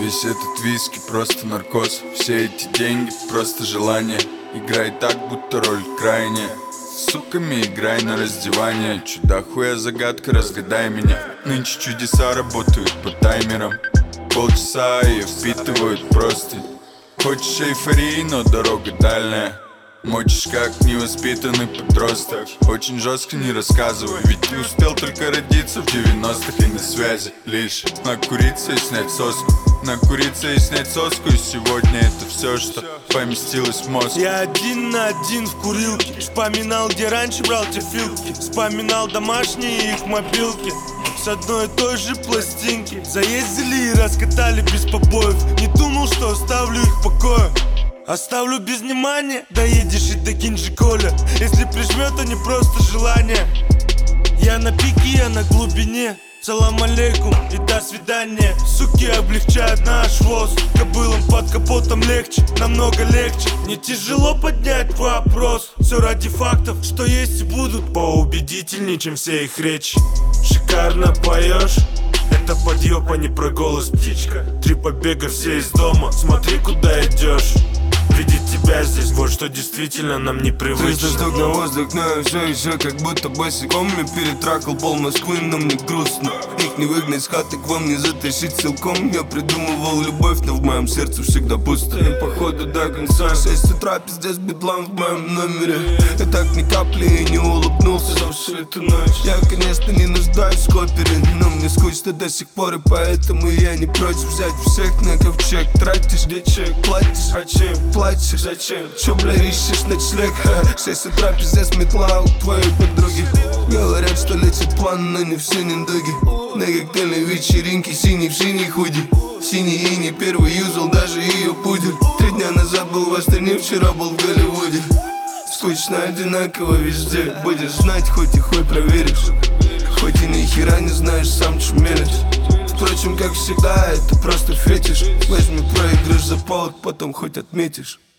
Весь этот виски просто наркоз. Все эти деньги просто желание. Играй так, будто роль крайняя. С суками играй на раздевание. Чудо хуя загадка, разгадай меня. Нынче чудеса работают по таймерам. Полчаса ее впитывают просто. Хочешь эйфории, но дорога дальняя. Мочишь как невоспитанный подросток. Очень жестко не рассказывай, ведь ты успел только родиться в 90-х и на связи. Лишь накуриться и снять соску. Накуриться и снять соску, и сегодня это все, что поместилось в мозг. Я один на один в курилке. Вспоминал, где раньше брал те филки. Вспоминал домашние их мобилки с одной и той же пластинки. Заездили и раскатали без побоев. Не думал, что оставлю их в покое. Оставлю без внимания, доедешь и докинь же Коля. Если прижмет, то не просто желание. Я на пике, я на глубине. Салам алейкум и до свидания. Суки облегчают наш воз. Кобылам под капотом легче, намного легче. Не тяжело поднять вопрос. Все ради фактов, что есть и будут поубедительнее, чем все их речи. Шикарно поешь, это подъеб, а не про голос, птичка. 3 побега, все из дома, смотри, куда идешь. Видеть тебя здесь, вот что действительно нам непривычно. 300 штук на воздух, но я все еще как будто босиком. Я перетракал пол Москвы, но мне грустно. Их не выгнать с хаты, к вам не затащить силком. Я придумывал любовь, но в моем сердце всегда пусто. И походу до конца 6 утра, пиздец, бедлам в моем номере. Я так ни капли и не улыбнулся за всю эту ночь. Я, конечно, не нуждаюсь в копере, но мне скучно до сих пор, и поэтому я не против взять всех на ковчег. Тратишь, где чек, платишь, а чем? Платишь, зачем? Чё, бля, ищешь ночлег? 6 утра, пиздец, метла у твоей подруги. Говорят, что лечит план, но не все недуги. На коктейльной вечеринке синий в синий худи. Синий и не первый юзал, даже ее пудель. 3 дня назад был в Астане, вчера был в Голливуде. Скучно одинаково везде. Будешь знать, хоть и хуй проверишь. Хоть и ни хера не знаешь, сам чмелишь. Впрочем, как всегда, это просто фетиш. Возьми проигрыш за повод, потом хоть отметишь.